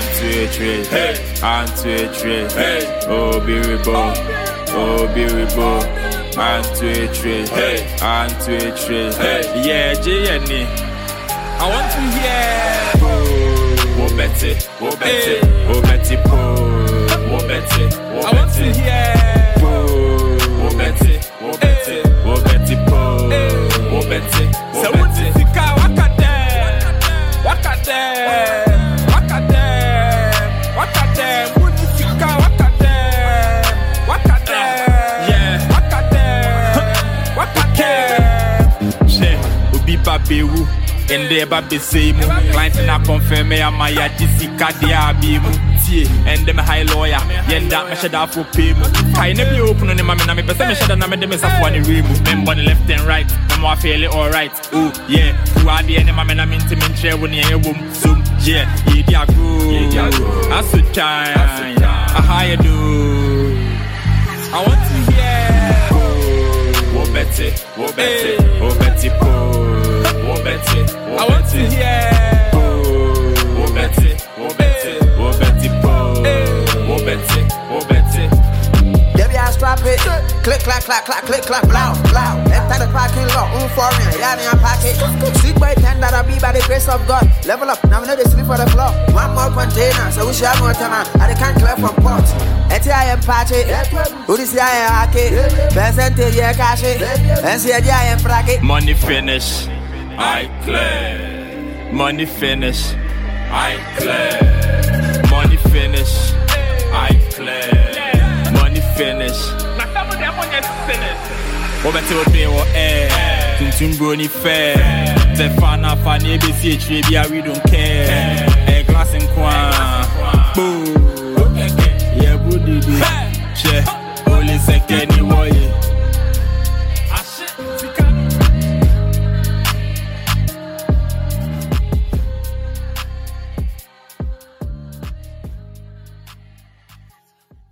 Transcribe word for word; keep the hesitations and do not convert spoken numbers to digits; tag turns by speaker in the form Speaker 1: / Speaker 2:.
Speaker 1: Anti-trade, hey, anti-trade, hey, oh beautiful, oh beautiful, anti-trade, hey, anti-trade, hey, yeah, J N E. I want to hear, oh Betty, oh Betty, oh Betty, oh Betty, I want to hear, oh Betty, oh Betty, oh Betty, oh Betty, so what is the car? What at them? What at them? Babewu and the baby say mu client na confirm me am ya disika dia bi mu tie and them high lawyer yenda me sheda for pay mu kai na bi open no ma me na me pese me sheda na me dem safo ani we mu member the left and right me mo feel it all right oh yeah who are the any ma me na me ntimi ntre wo ne ewom so yeah ye dia go aso time a higher do I want to hear wo Betty wo Betty wo Betty po Betty, I want to hear. Oh Betty, oh Betty, oh Betty, oh Betty, oh Betty.
Speaker 2: Debbie, I strap it. Click, clack, clack, clack, click, clack, loud, loud. Enter the parking lot, um, foreign, yeah, in your pocket. Sweet boy, ten that I be by the grace of God. Level up, now we know they sleep for the floor. One more container, so we share more time. I can't clear from port. Eti I am party. Who is I am hacky? Percentage, yeah, cash it. And see, I am bracket.
Speaker 1: Money finish. I clear. Money finish. I clear. Money finish. I clear. Money finish. What better would be or air? Tuntum brony fair. The fana fani B C H B we don't care. A glass in quan.